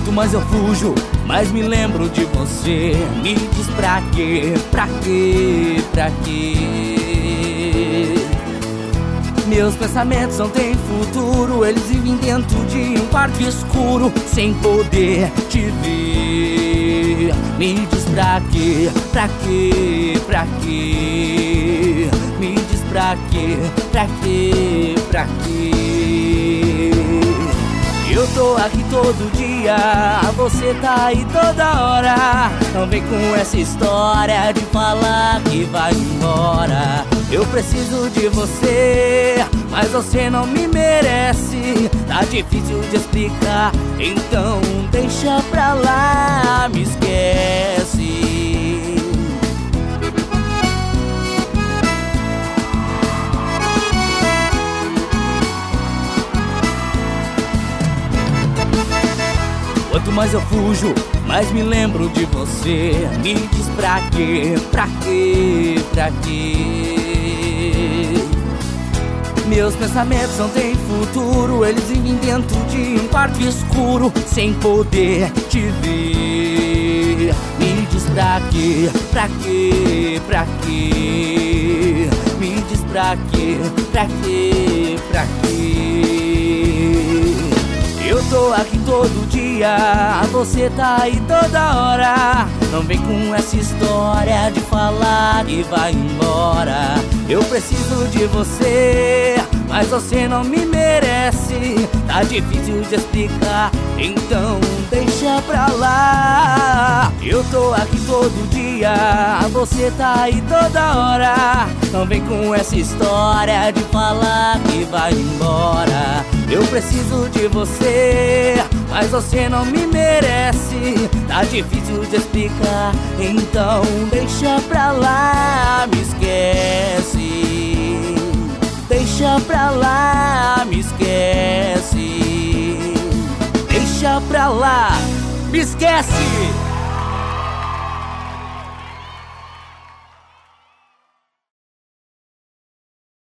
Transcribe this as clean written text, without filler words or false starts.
Quanto mais eu fujo, mais me lembro de você. Me diz pra quê, pra quê, pra quê? Meus pensamentos não têm futuro, eles vivem dentro de um quarto escuro, sem poder te ver. Me diz pra quê, pra quê, pra quê? Me diz pra quê, pra quê, pra quê? Eu tô aqui todo dia, você tá aí toda hora. Não vem com essa história de falar que vai embora. Eu preciso de você, mas você não me merece. Tá difícil de explicar, então deixa pra lá, me esquece. Quanto mais eu fujo, mais me lembro de você. Me diz pra quê, pra quê, pra quê? Meus pensamentos não têm futuro, eles vivem dentro de um quarto escuro, sem poder te ver. Me diz pra quê, pra quê, pra quê? Me diz pra quê, pra quê, pra quê? Eu tô aqui todo dia, você tá aí toda hora. Não vem com essa história de falar que vai embora. Eu preciso de você, mas você não me merece. Tá difícil de explicar, então deixa pra lá. Eu tô aqui todo dia, você tá aí toda hora. Não vem com essa história de falar que vai embora. Eu preciso de você, mas você não me merece. Tá difícil de explicar, então deixa pra lá, me esquece. Deixa pra lá, me esquece. Deixa pra lá, me esquece.